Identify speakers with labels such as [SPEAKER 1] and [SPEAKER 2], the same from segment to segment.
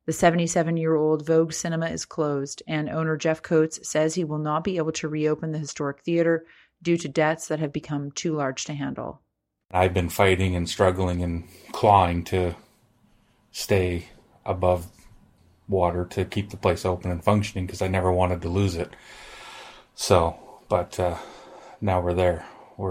[SPEAKER 1] The 77-year-old Vogue Cinema is closed, and owner Jeff Coates says he will not be able to reopen the historic theater due to debts that have become too large to handle.
[SPEAKER 2] I've been fighting and struggling and clawing to stay above water to keep the place open and functioning because I never wanted to lose it. So, but now we're there.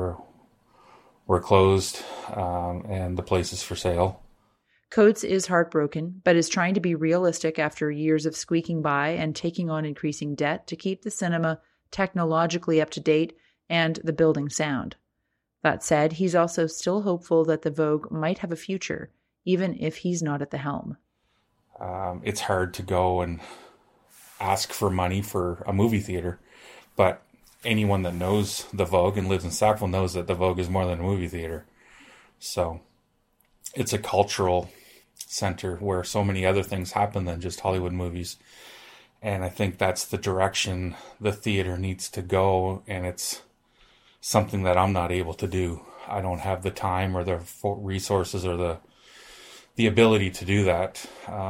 [SPEAKER 2] We're closed, and the place is for sale.
[SPEAKER 1] Coates is heartbroken, but is trying to be realistic after years of squeaking by and taking on increasing debt to keep the cinema technologically up to date and the building sound. That said, he's also still hopeful that the Vogue might have a future, even if he's not at the helm.
[SPEAKER 2] It's hard to go and ask for money for a movie theater, but anyone that knows the Vogue and lives in Sackville knows that the Vogue is more than a movie theater. So it's a cultural center where so many other things happen than just Hollywood movies. And I think that's the direction the theater needs to go, and it's something that I'm not able to do. I don't have the time or the resources or the ability to do that.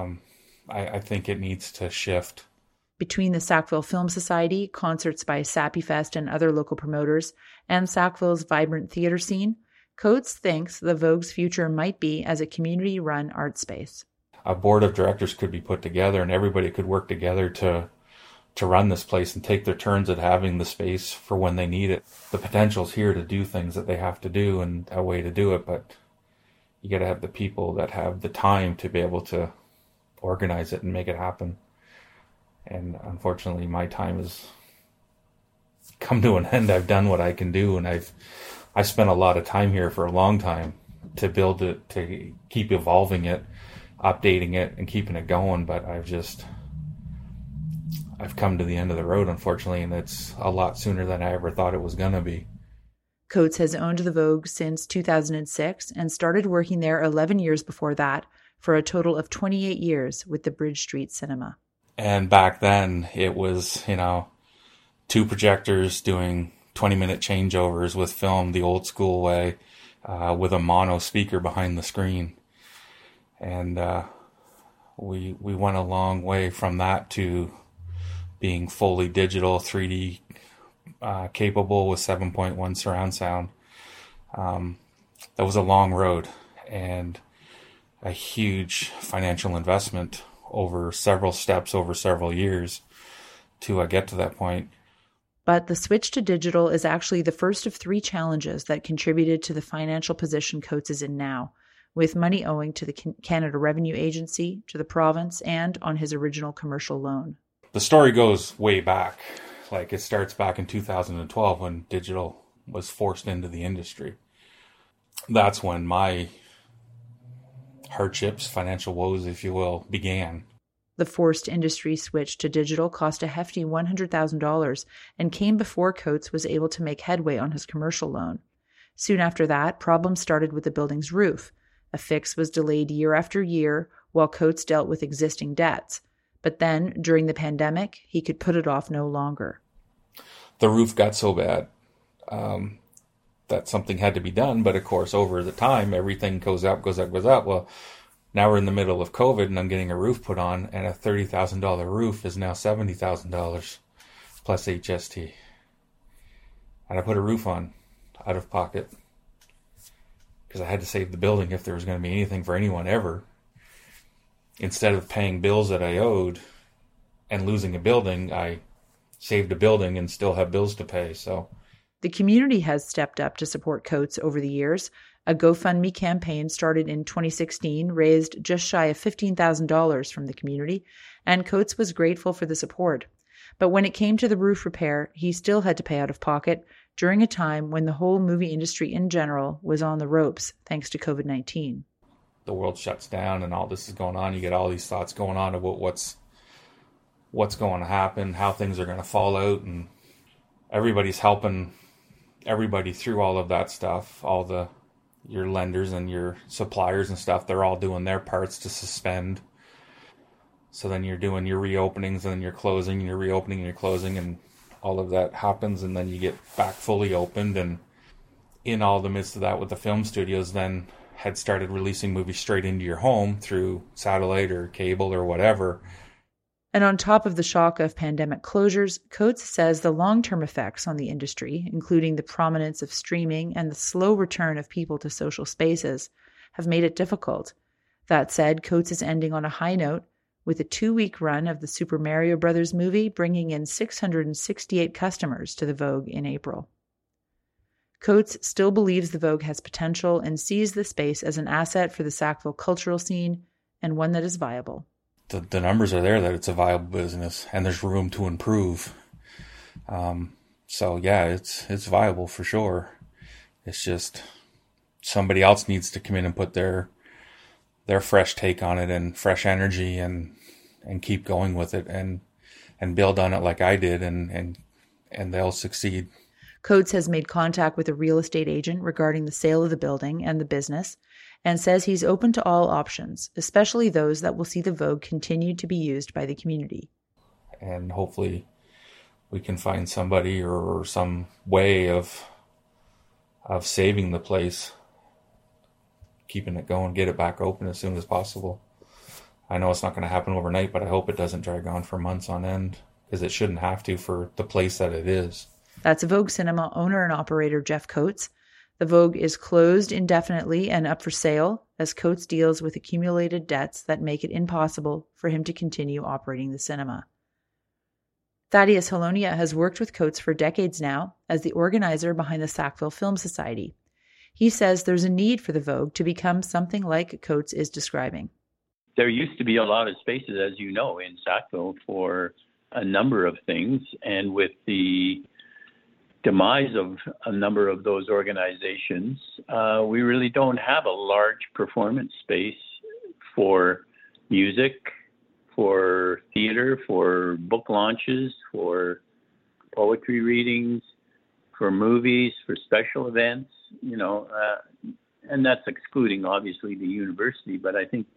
[SPEAKER 2] I think it needs to shift.
[SPEAKER 1] Between the Sackville Film Society, concerts by Sappyfest and other local promoters, and Sackville's vibrant theater scene, Coates thinks the Vogue's future might be as a community-run art space.
[SPEAKER 2] A board of directors could be put together and everybody could work together to run this place and take their turns at having the space for when they need it. The potential's here to do things that they have to do and a way to do it, but you got to have the people that have the time to be able to organize it and make it happen. And unfortunately, my time has come to an end. I've done what I can do, and I've spent a lot of time here for a long time to build it, to keep evolving it, updating it, and keeping it going. But I've come to the end of the road, unfortunately, and it's a lot sooner than I ever thought it was going to be.
[SPEAKER 1] Coates has owned the Vogue since 2006 and started working there 11 years before that, for a total of 28 years with the Bridge Street Cinema.
[SPEAKER 2] And back then, it was, 2 projectors doing 20-minute changeovers with film the old school way, with a mono speaker behind the screen. And we went a long way from that to being fully digital, 3D capable with 7.1 surround sound. That was a long road and a huge financial investment over several steps, over several years to get to that point.
[SPEAKER 1] But the switch to digital is actually the first of 3 challenges that contributed to the financial position Coates is in now, with money owing to the Canada Revenue Agency, to the province, and on his original commercial loan.
[SPEAKER 2] The story goes way back. Like, it starts back in 2012 when digital was forced into the industry. That's when my hardships, financial woes, if you will, began.
[SPEAKER 1] The forced industry switch to digital cost a hefty $100,000 and came before Coates was able to make headway on his commercial loan. Soon after that, problems started with the building's roof. A fix was delayed year after year while Coates dealt with existing debts. But then, during the pandemic, he could put it off no longer.
[SPEAKER 2] The roof got so bad that something had to be done. But of course, over the time, everything goes up. Well, now we're in the middle of COVID and I'm getting a roof put on, and a $30,000 roof is now $70,000 plus HST. And I put a roof on out of pocket because I had to save the building if there was going to be anything for anyone ever. Instead of paying bills that I owed and losing a building, I saved a building and still have bills to pay. So
[SPEAKER 1] the community has stepped up to support Coates over the years. A GoFundMe campaign started in 2016 raised just shy of $15,000 from the community, and Coates was grateful for the support. But when it came to the roof repair, he still had to pay out of pocket during a time when the whole movie industry in general was on the ropes thanks to COVID-19.
[SPEAKER 2] The world shuts down and all this is going on. You get all these thoughts going on about what's going to happen, how things are going to fall out, and everybody's helping everybody through all of that stuff. Your lenders and your suppliers and stuff, they're all doing their parts to suspend. So then you're doing your reopenings and then you're closing and you're reopening and you're closing, and all of that happens, and then you get back fully opened. And in all the midst of that with the film studios, then had started releasing movies straight into your home through satellite or cable or whatever.
[SPEAKER 1] And on top of the shock of pandemic closures, Coates says the long-term effects on the industry, including the prominence of streaming and the slow return of people to social spaces, have made it difficult. That said, Coates is ending on a high note, with a 2-week run of the Super Mario Bros. Movie bringing in 668 customers to the Vogue in April. Coates still believes the Vogue has potential and sees the space as an asset for the Sackville cultural scene and one that is viable.
[SPEAKER 2] The numbers are there that it's a viable business and there's room to improve. So yeah, it's viable for sure. It's just somebody else needs to come in and put their fresh take on it and fresh energy and keep going with it and build on it like I did and they'll succeed.
[SPEAKER 1] Coates has made contact with a real estate agent regarding the sale of the building and the business and says he's open to all options, especially those that will see the Vogue continue to be used by the community.
[SPEAKER 2] And hopefully we can find somebody or some way of saving the place, keeping it going, get it back open as soon as possible. I know it's not going to happen overnight, but I hope it doesn't drag on for months on end, because it shouldn't have to for the place that it is.
[SPEAKER 1] That's Vogue Cinema owner and operator Jeff Coates. The Vogue is closed indefinitely and up for sale as Coates deals with accumulated debts that make it impossible for him to continue operating the cinema. Thaddeus Halonia has worked with Coates for decades now as the organizer behind the Sackville Film Society. He says there's a need for the Vogue to become something like Coates is describing.
[SPEAKER 3] There used to be a lot of spaces, as you know, in Sackville for a number of things, and with the demise of a number of those organizations, we really don't have a large performance space for music, for theater, for book launches, for poetry readings, for movies, for special events, and that's excluding obviously the university, but I think,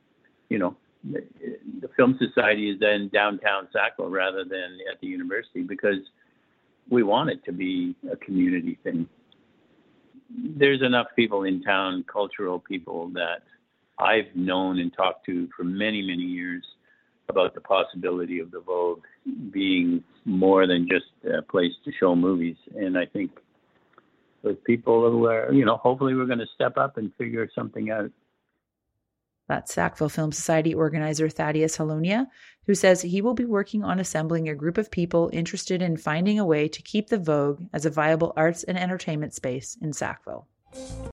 [SPEAKER 3] the Film Society is then downtown Sackville rather than at the university because we want it to be a community thing. There's enough people in town, cultural people, that I've known and talked to for many, many years about the possibility of the Vogue being more than just a place to show movies. And I think with people who are, hopefully we're going to step up and figure something out.
[SPEAKER 1] That's Sackville Film Society organizer Thaddeus Halonia, who says he will be working on assembling a group of people interested in finding a way to keep the Vogue as a viable arts and entertainment space in Sackville.